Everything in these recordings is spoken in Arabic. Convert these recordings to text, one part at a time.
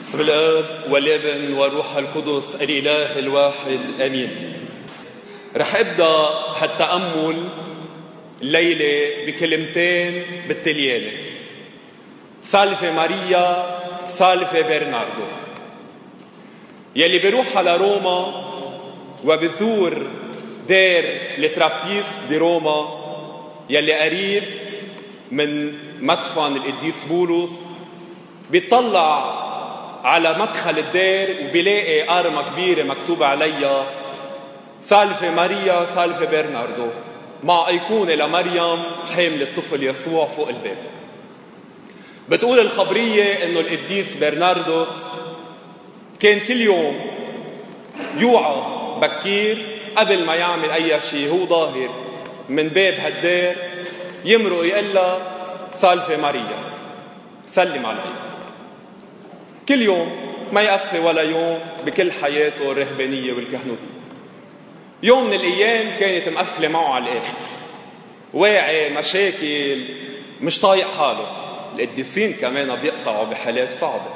بسم الآب والابن والروح القدس الإله الواحد آمين. رح أبدأ هالتأمل الليلة بكلمتين بالتليانة: سالفة ماريا، سالفة برناردو. يلي بيروح على روما وبزور دير الترابيست بروما يلي قريب من مدفن القديس بولس، بيطلع على مدخل الدير وبيلاقي قارمة كبيرة مكتوب عليها سالفة ماريا سالفة برناردو، مع أيقونة لمريم حامل الطفل يسوع فوق الباب. بتقول الخبرية إنه القديس برناردوس كان كل يوم يوعى بكير قبل ما يعمل أي شيء هو ظاهر من باب هالدير، يمرق يقلها سالفة ماريا، سلم عليها. كل يوم ما يقفي ولا يوم بكل حياته الرهبانية والكهنوتية. يوم من الأيام كانت مقفلة معه على الآخر، واعي مشاكل، مش طايق حاله. القديسين كمان بيقطعوا بحالات صعبة.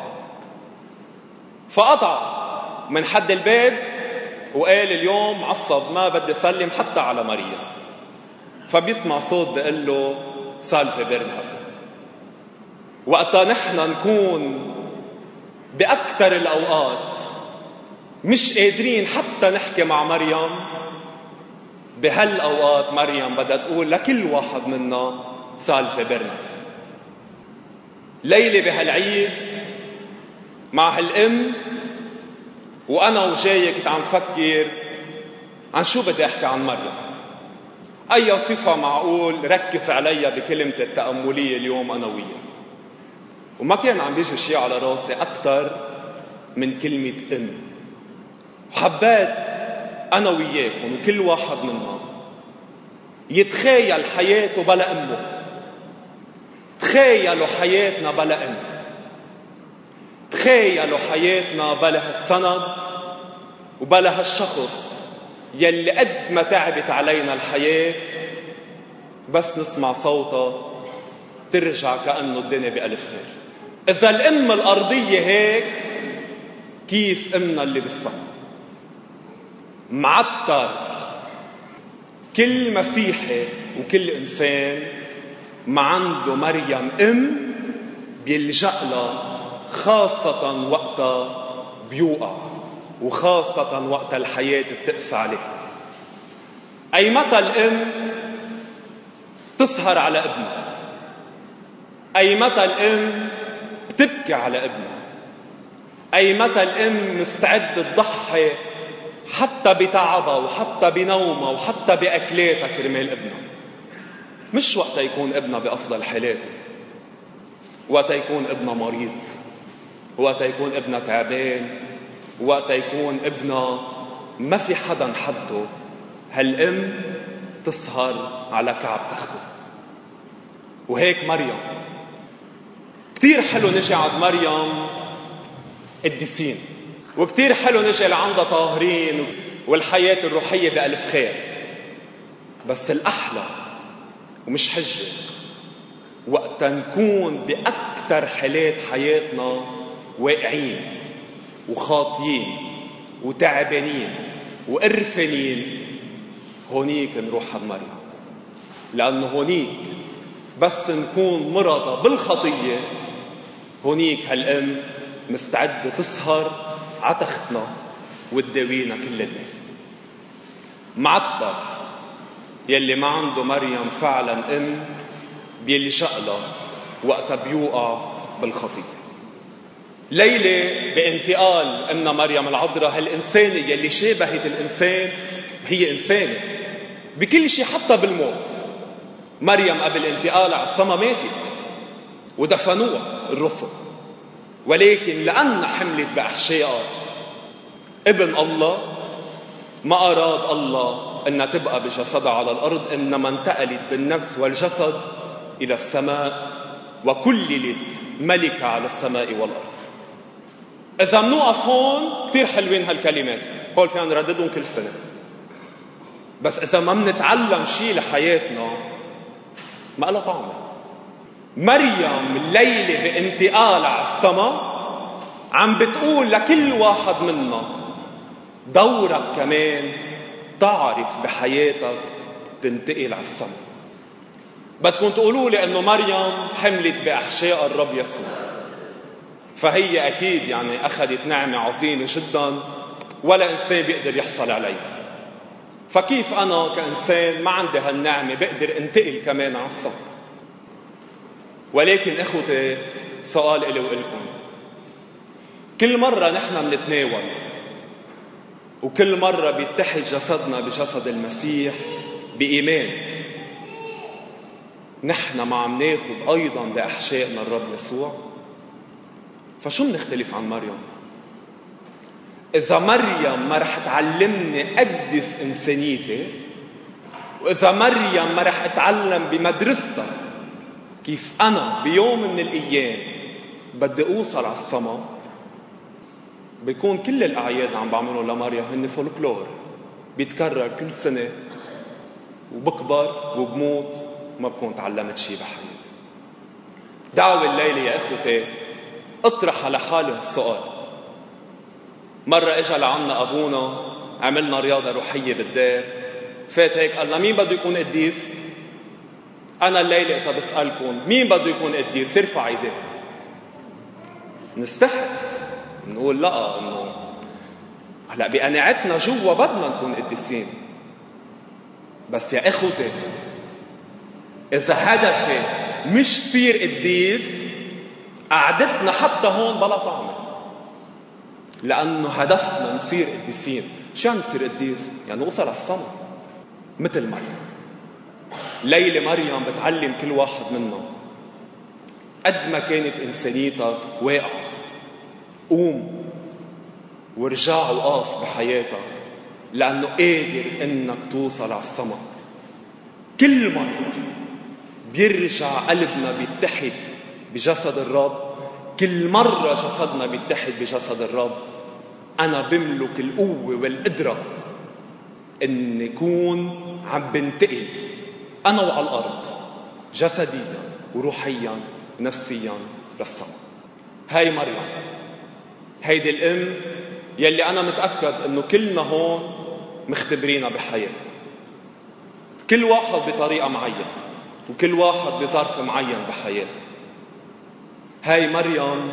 فقطع من حد الباب وقال اليوم عصب ما بدي سلم حتى على ماريا. فبيسمع صوت بيقول له سالفة برناردو. وقتا نحن نكون بأكثر الأوقات مش قادرين حتى نحكي مع مريم، بهالأوقات مريم بدها تقول لكل واحد منا سالفة برناردو. ليلة بهالعيد مع هالأم وأنا وجاي كنت عم فكر عن شو بدي أحكي عن مريم، أي صفة معقول ركز عليها بكلمة التأملية اليوم أنا وياك. وما كان عم بيجي شيء على راسي أكتر من كلمة أم. وحبات أنا وياكم وكل واحد منا يتخيل حياته بلا أمه. تخيلوا حياتنا بلا أم، تخيلوا حياتنا بلا هالسند وبلا هالشخص يلي قد ما تعبت علينا الحياة بس نسمع صوتها ترجع كأنه الدنيا بألف خير. إذا الأم الأرضية هيك، كيف أمنا اللي بالسما؟ معتر كل مسيحي وكل إنسان ما عنده مريم أم بيلجأ لها، خاصة وقتها بيوقع وخاصة وقت الحياة بتقسى عليه. أي متى الأم تسهر على ابنها، أي متى الأم تبكي على ابنها، أي متى الأم مستعدة تضحي حتى بتعبها وحتى بنومها وحتى بأكلاتها كرمال ابنها. مش وقت يكون ابنها بأفضل حالاته، وقت يكون ابنها مريض، وقت يكون ابنها تعبان، وقت يكون ابنها ما في حدا حده، هالأم تسهر على كعب تخته. وهيك مريم كتير حلو نجي عند مريم قديسين، وكتير حلو نجي لعندها طاهرين والحياة الروحية بألف خير. بس الأحلى ومش حجة وقت نكون بأكتر حالات حياتنا واقعين وخاطيين وتعبانين وقرفانين، هونيك نروح عند مريم. لأنه هونيك بس نكون مرضى بالخطية، هونيك هالأم مستعدة تسهر عتختنا وتداوينا كل الليل. معتر يلي ما عنده مريم فعلا أم بيلجأ لها وقتها بيوقع بالخطية. ليلة بانتقال أمنا مريم العذراء، هالإنسانة يلي شابهت الإنسان، هي إنسانة بكل شيء حتى بالموت. مريم قبل انتقالها على السما ماتت ودفنوها الرسل، ولكن لأن حملت بأحشائها ابن الله، ما أراد الله أنها تبقى بجسدها على الأرض، إنما انتقلت بالنفس والجسد إلى السماء وكللت ملكة على السماء والأرض. إذا منوقف هون كتير حلوين هالكلمات، هول فينا نرددهم كل سنة، بس إذا ما منتعلم شيء لحياتنا ما لها طعمة. مريم الليلة بانتقال على السماء عم بتقول لكل واحد منا دورك كمان تعرف بحياتك تنتقل على السما. بدكم تقولوا لي انه مريم حملت باحشاء الرب يسوع، فهي اكيد يعني اخذت نعمه عظيمه جدا ولا انسان بيقدر يحصل عليها. فكيف انا كانسان ما عندي هالنعمه بقدر انتقل كمان على السما؟ ولكن اخوتي، سؤال الي وإلكم، كل مره نحن بنتناول وكل مره بيتحد جسدنا بجسد المسيح بايمان، نحن ما عم ناخد ايضا باحشائنا الرب يسوع. فشو بنختلف عن مريم؟ اذا مريم ما رح تعلمني اقدس انسانيتي، واذا مريم ما رح اتعلم بمدرستها كيف انا بيوم من الايام بدي اوصل على السما، بيكون كل الاعياد اللي عم بعملهم لمريم هن فولكلور بيتكرر كل سنه، وبكبر وبموت وما بكون تعلمت شيء بحياتي. دعوة الليلة يا اخوتي اطرح على حاله السؤال. مرة اجا لعنا ابونا، عملنا رياضة روحية بالدار، فات هيك قالنا مين بده يكون قديس؟ انا الليلة اذا بسألكم مين بده يكون قديس ارفع ايديه. نستحي نقول لا، انه هلا بقناعتنا جوا بدنا نكون قديسين. بس يا اخوتي اذا هدفي مش صير قديس، قعدتنا حتى هون بلا طعمه، لانه هدفنا نصير قديسين. شو يعني نصير قديس؟ يعني نوصل على السما مثل مريم. ليلة مريم بتعلم كل واحد منا قد ما كانت انسانيتك واقعه، قوم وارجع وقاف بحياتك، لانه قادر انك توصل على السما. كل مرة بيرجع قلبنا بيتحد بجسد الرب، كل مرة جسدنا بيتحد بجسد الرب، أنا بملك القوة والقدرة أن يكون عم بنتقل أنا وعلى الأرض جسديا وروحيا ونفسيا للسما. هاي مريم، هيدي الأم يلي أنا متأكد أنه كلنا هون مختبرينها بحياتنا، كل واحد بطريقة معينة وكل واحد بظرف معين بحياته. هاي مريم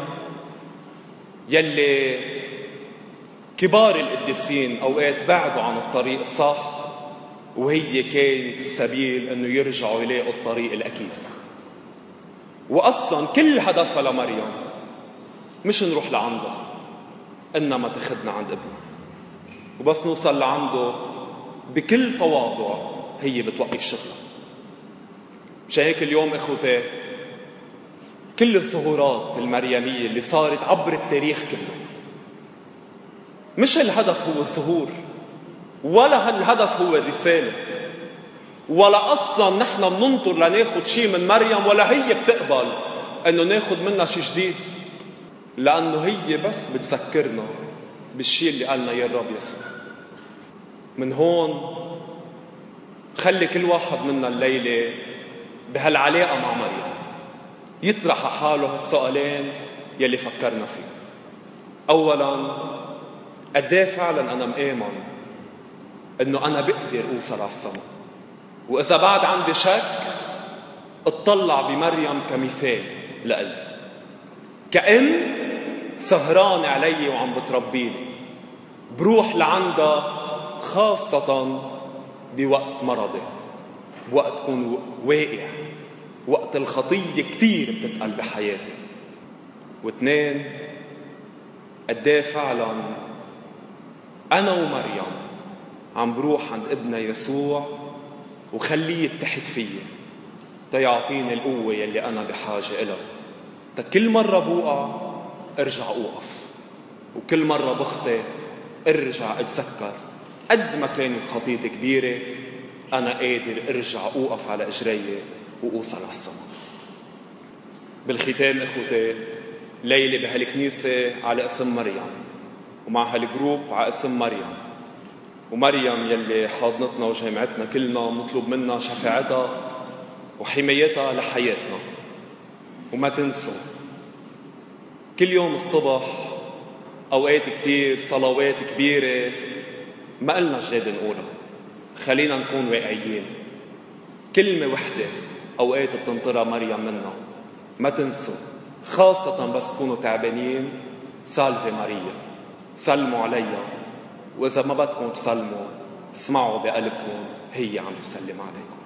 يلي كبار القديسين أوقات بعدوا عن الطريق الصح، وهي كانت السبيل أنه يرجعوا يلاقوا الطريق الأكيد. وأصلا كل هدفها لمريم مش نروح لعندها، إنما تاخدنا عند ابنها، وبس نوصل لعنده بكل تواضع هي بتوقف شغلها. مش هيك اليوم اخوتي كل الظهورات المريمية اللي صارت عبر التاريخ كله، مش الهدف هو الظهور، ولا الهدف هو الرسالة، ولا أصلا نحن بننطر لناخد شيء من مريم، ولا هي بتقبل أنه ناخد منها شيء جديد، لأنه هي بس بتذكرنا بالشيء اللي قالنا يا الرب يسوع. من هون خلي كل واحد منا الليلة بهالعلاقة مع مريم يطرح حاله هالسؤالين يلي فكرنا فيه. أولا، قديه فعلا أنا مآمن أنه أنا بقدر أوصل على السما؟ وإذا بعد عندي شك اطلع بمريم كمثال لألي، كأم سهران علي وعم بتربيني، بروح لعندها خاصة بوقت مرضي، بوقت كون واقع، وقت الخطية كتير بتتقل بحياتي. واثنين، قديه فعلا أنا ومريم عم بروح عند ابننا يسوع وخليه يتحد فيي تيعطيني القوة يلي أنا بحاجة إلها، كل مرة بوقع ارجع أوقف، وكل مرة بخطئ ارجع اتذكر قد ما كانت خطيتي كبيرة أنا قادر ارجع أوقف على إجري وأوصل على السما. بالختام إخوتي، ليلة بهالكنيسة على اسم مريم، ومع هالجروب على اسم مريم، ومريم يلي حاضنتنا وجامعتنا كلنا نطلب منها شفاعتها وحمايتها لحياتنا. وما تنسوا كل يوم الصبح أوقات كتير صلوات كبيرة ما قلنا الجاد نقولها. خلينا نكون واقعيين. كلمة وحدة أوقات بتنطرها مريم منا، ما تنسوا، خاصة بس تكونوا تعبانين، سالفة ماريا، سلموا عليها، وإذا ما بدكم تسلموا اسمعوا بقلبكم هي عم تسلم عليكم.